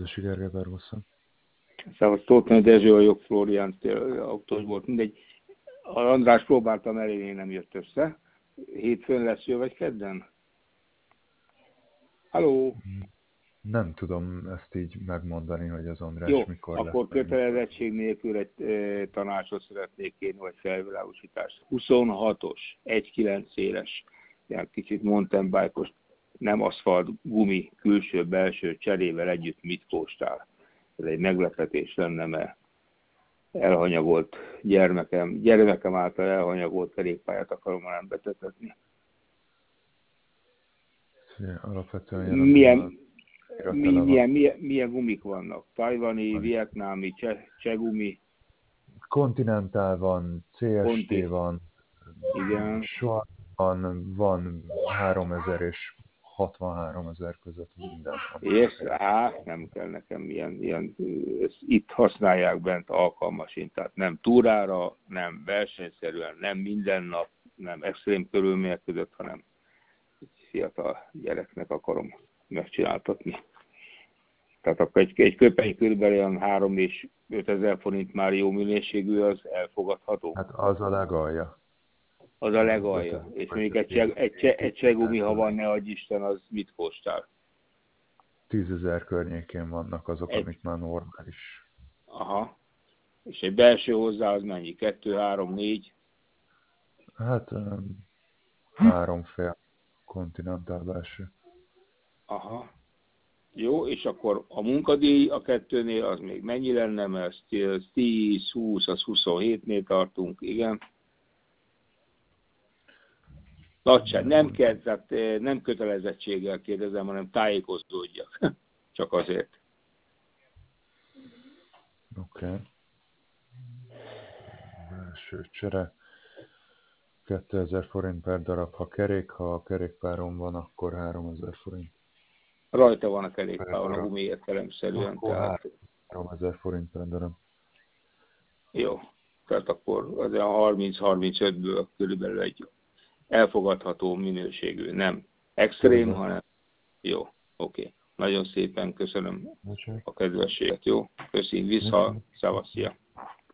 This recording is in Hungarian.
Szedlősi Gergely Barbosa. Szóval Tóth Dezső a jobb, Florián autós volt, mindegy. A András próbáltam elérni, nem jött össze. Hétfőn lesz jó, vagy kedden? Halló? Nem tudom ezt így megmondani, hogy az András Jó, mikor lesz. akkor kötelezettség nélkül egy tanácsot szeretnék kérni, vagy felvilágosítást. 26-os, 1.9 éles, ilyen kicsit mountain bike-os, nem aszfalt, gumi, külső-belső cserével együtt mit kóstál. Ez egy meglepetés lenne, mert elhanyagolt gyermekem által elhanyagolt kerékpályát akarom már nem betetetni. Alapvetően milyen gumik vannak? Tajvani, vietnámi, cseh gumi? Continental van, CST van, igen. van 3000 és 63 000 között minden. Nem kell nekem ilyen itt használják bent alkalmasint, tehát nem túrára, nem versenyszerűen, nem minden nap, nem extrém körülmények között, hanem fiatal gyereknek akarom megcsináltatni. Tehát akkor egy köpeny körülbelül 3 és 5 ezer forint már jó minőségű, az elfogadható. Hát az a legalja. Az a legalja. És mondjuk egy csegumi, ha van, ne adj Isten, az mit kóstál? 10 000 környékén vannak azok, amik már normális. Aha. És egy belső hozzá az mennyi? 2, 3, 4? Hát 3,5 Continental belső. Aha. Jó, és akkor a munkadíj a kettőnél az még mennyi lenne, mert 10, 20, az 27-nél tartunk, igen. Nagyság, nem kell, tehát nem kötelezettséggel kérdezem, hanem tájékozódjak. Csak azért. Oké. Belső csere. 2000 forint per darab, ha a kerékpáron van, akkor 3000 forint. Rajta van a kerékpáron, a gumi értelemszerűen. Akkor tehát 3000 forint per darab. Jó, tehát akkor az a 30-35-ből körülbelül egy elfogadható minőségű, nem extrém, hanem jó, oké. Nagyon szépen köszönöm a kedvességet, jó? Köszönjük, vissza, szavaszia.